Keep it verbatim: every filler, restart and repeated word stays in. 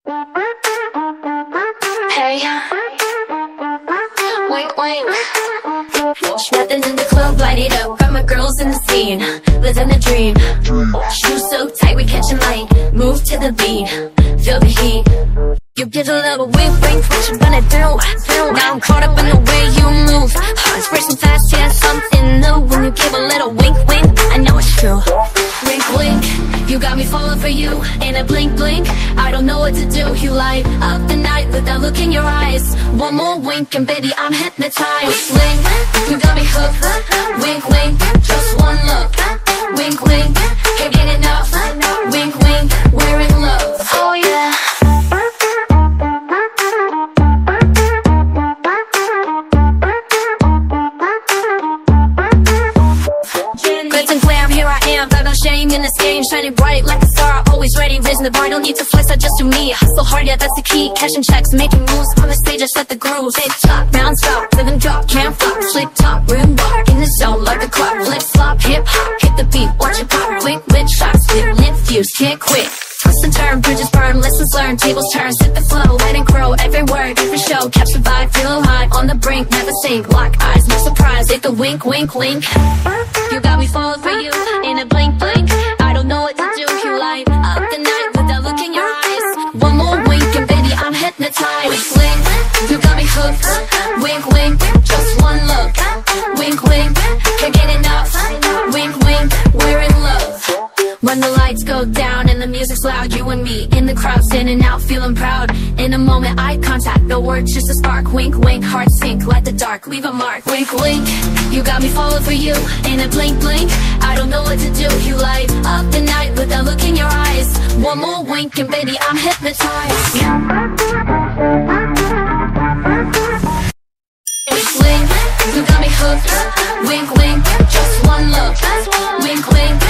Hey, wink, wink. Nothing in the club, light it up. Got my girls in the scene, living a dream. Shoes so tight, we catching light. Move to the beat, feel the heat. You give a little wink, wink, what you gonna do? Now I'm caught up in the way you move. Heart's racing fast, yeah, something new. When you give a little wink, wink, I know it's true. Wink, wink, you got me falling for you. In a blink, blink, I don't know what to do. You light up the night with that look in your eyes. One more wink and baby, I'm hypnotized. Wink, you got me hooked. Wink, wink, just one look. Wink, wink, can't get enough. Wink, wink, we're in love. Oh yeah. Shame in this game, shining bright like a star, always ready, raising the bar, don't need to flex, that just do me. Hustle hard, yeah, that's the key, cashing checks, making moves, on the stage I set the grooves. Hit top, bounce stop, rhythm drop, can't flop, flick top, room bar, in the zone like a clock, flip flop, hip hop, hit the beat, watch it pop, quick, lit shots, flip, lit fuse, can't quit. Twist and turn, bridges burn, lessons learned, tables turn, sit the flow, let it grow, every word, every show, catch the vibe, feel high, on the brink, never sink, lock eyes, no surprise, hit the wink, wink, wink. You got me falling for you, in a blink, blink, I don't know what to do, you light up the night with that look in your eyes. One more wink and baby, I'm hypnotized. Wink, you got me hooked, wink, wink, just one look. Wink, wink, can't get enough. Wink, wink, we're in love. When the lights go down and the music's loud, you and me in the crowd, standing out, feeling proud. In a moment, eye contact, no words, just a spark. Wink, wink, heart sink, light the dark, leave a mark. Wink, wink, you got me falling for you. In a blink, blink, I don't know what to do. You light up the night with that look in your eyes. One more wink and baby, I'm hypnotized. Wink, wink, you got me hooked. Wink, wink, just one look. Wink, wink,